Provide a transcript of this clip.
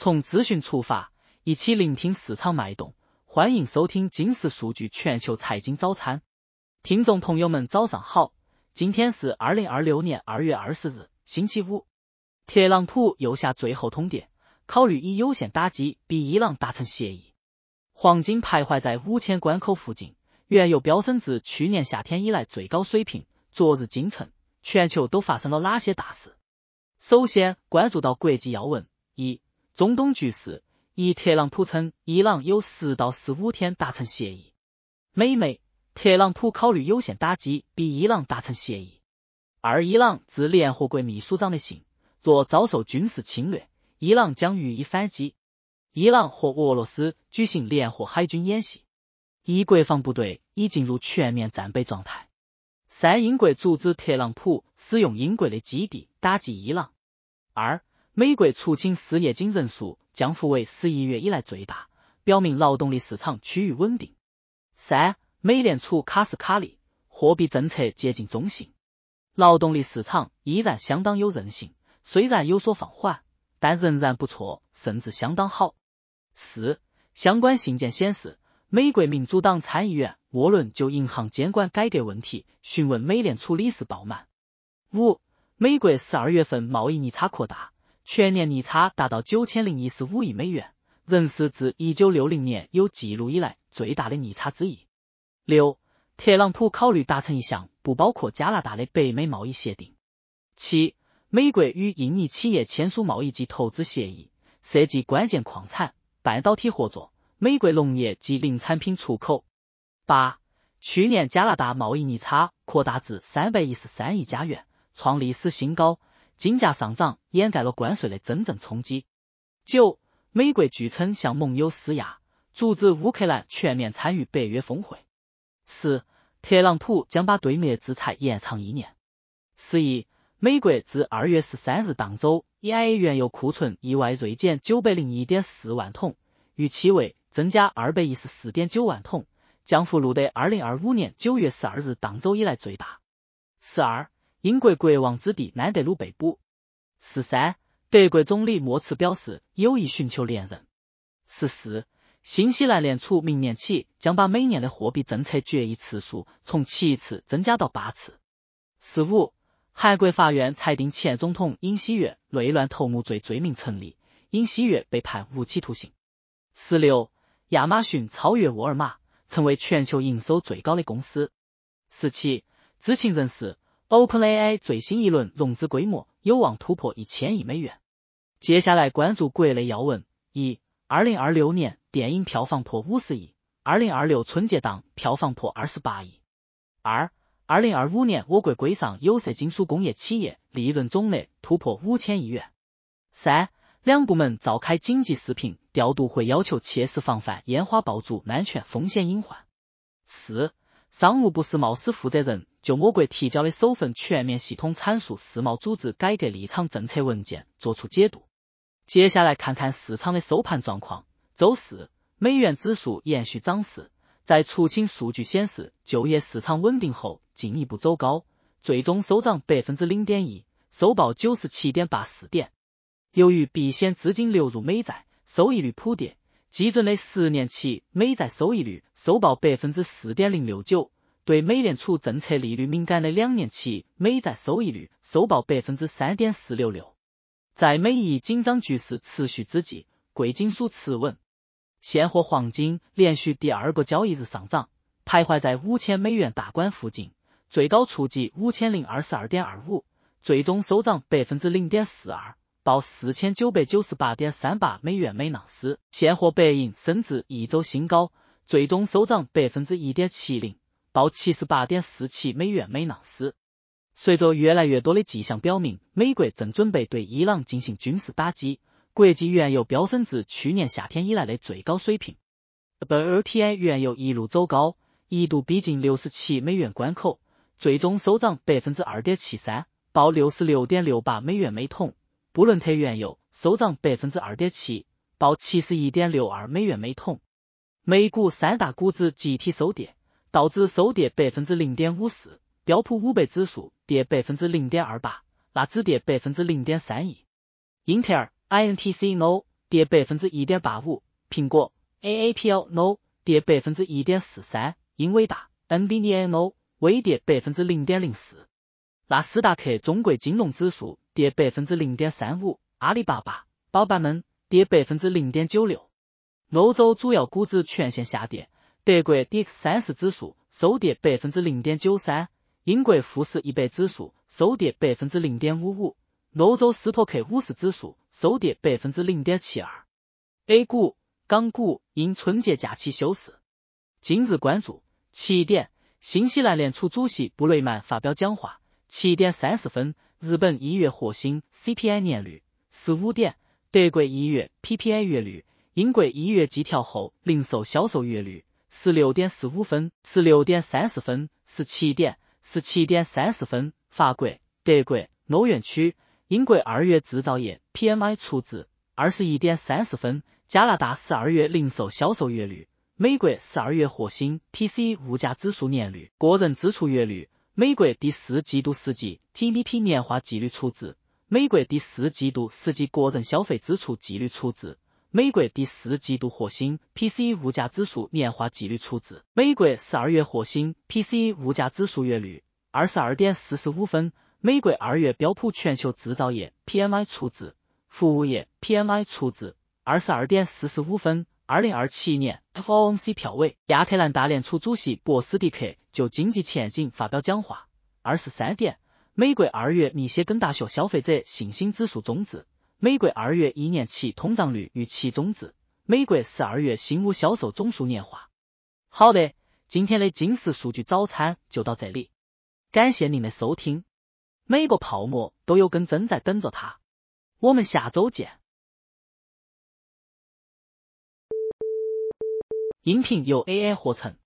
从资讯出发，一起聆听市场脉动。欢迎收听金石数据全球财经早餐。听众朋友们早上好，今天是2026年2月20日，星期五。特朗普又下最后通牒，考虑以有限打击比伊朗达成协议。黄金徘徊在5000关口附近，原油飙升至去年夏天以来最高水平。昨日京城，全球都发生了哪些大事？首先关注到国际要闻。一、中东局势。一、特朗普称伊朗有10到15天达成协议。美媒，特朗普考虑有限打击比伊朗达成协议。二、伊朗致联合国秘书长的信，若遭受军事侵略，伊朗将予以反击。伊朗和俄罗斯举行联合海军演习，伊国防部队已进入全面战备状态。三、英国阻止特朗普使用英国的基地打击伊朗。二、美国出勤失业金人数将复为11月以来最大，表明劳动力市场趋于稳定。三、美联储卡斯卡利，货币政策接近中性，劳动力市场依然相当有韧性，虽然有所放缓，但仍然不错，甚至相当好。四、相关信件显示，美国民主党参议员沃伦就银行监管改革问题询问美联储理事鲍曼。五、美国12月份贸易逆差扩大，全年逆差达到9015亿美元，仍是自1960年有记录以来最大的逆差之一。六、特朗普考虑达成一项不包括加拿大的北美贸易协定。七、美国与印尼企业签署贸易及投资协议，涉及关键矿产、半导体合作、美国农业及林产品出口。八、去年加拿大贸易逆差扩大至313亿加元，创历史新高，金价上涨掩盖了关税的真正冲击。九、美国据称向盟友施压，阻止乌克兰全面参与北约峰会。10、特朗普将把对美制裁延长1年。11、美国自2月13日当周 EIA 原油库存意外锐减 901.4 万桶，预期为增加 214.9 万桶，降幅录得2025年9月12日当周以来最大。12、英国国王之弟南德鲁被捕。13、德国总理默茨表示有意寻求连任。14、新西兰联储明年起将把每年的货币政策决议次数从7次增加到8次。15、韩国法院裁定前总统尹锡悦内乱头目罪罪名成立，尹锡悦被判无期徒刑。16、亚马逊超越沃尔玛，成为全球营收最高的公司。17、知情人士OpenAI 最新一轮融资规模有望突破1000亿美元。接下来关注国内要闻。一、2026年电影票房破50亿，2026春节档票房破28亿。二、2025年我国规上有色金属工业企业利润总额突破5000亿元。三、两部门召开紧急视频调度会，要求切实防范烟花爆竹安全风险隐患。四、商务部世贸司负责人就我国提交的首份全面系统阐述世贸组织改革立场政策文件作出解读。接下来看看市场的收盘状况。周四，美元指数延续涨势，在出勤数据显示就业市场稳定后进一步走高，最终收涨 0.1%， 收报 97.84 点。由于避险资金流入美债，收益率普跌，基准的10年期美债收益率收报 4.069%， 对美联储政策利率敏感的2年期美债收益率收报 3.466%。在美伊紧张局势持续之际，贵金属持稳，现货黄金连续第2个交易日上涨，徘徊在5000美元大关附近，最高触及 5022.25， 最终收涨 0.42%， 报 4998.38 美元每盎司。现货白银升至一周新高，最终收涨 1.70%， 报 78.47 美元每盎司。随着越来越多的迹象表明美国正准备对伊朗进行军事打击，国际原油飙升至去年夏天以来的最高水平。WTI 原油一路走高，一度逼近67美元关口，最终收涨 2.73%， 报 66.68 美元每桶。布伦特原油收涨 2.7%， 报 71.62 美元每桶。美股三大股指集体收跌，道指收跌 0.54%， 标普500指数跌 0.28%， 纳指跌 0.31%。英特尔、INTC、NO、 跌 1.85%， 苹果 AAPL No 跌 1.43%， 英伟达 NVIDIA No 微跌 0.04%。纳斯达克中国金融指数跌 0.35%， 阿里巴巴、宝宝们跌 0.96%。欧洲主要股指全线下跌，德国 DAX30 指数收跌 0.93%， 英国富时100指数收跌 0.55%， 欧洲斯托克50指数收跌 0.72%。A 股、港股因春节假期休市。今日关注7点，新西兰联储主席布雷曼发表讲话。7点30分，日本1月核心 CPI 年率。15点，德国1月 PPI 月率，英国1月季调后零售销售月率。16点15分，16点30分，17点，17点30分，法国、德国、欧元区、英国2月制造业 PMI 初值。21点30分，加拿大12月零售销售月率，美国12月核心 PCE 物价指数年率，个人支出月率，美国第4季度实际 TPP 年化季率初值，美国第4季度实际个人消费支出季率初值，美国第4季度核心 PCE 物价指数年化季率初值，美国12月核心 PCE 物价指数月率。22点45分，美国2月标普全球制造业 PMI 初值，服务业 PMI 初值。22点45分，2027年 FOMC 票委，亚特兰大联储主席博斯蒂克就经济前景发表讲话。23点，美国2月密歇根大学消费者信心指数终止，美国2月1年期通胀率预期终止，美国12月新屋销售总数年化。好的，今天的金石数据早餐就到这里，感谢您的收听。每个泡沫都有根针在等着它，我们下周见。音频由 AI 合成。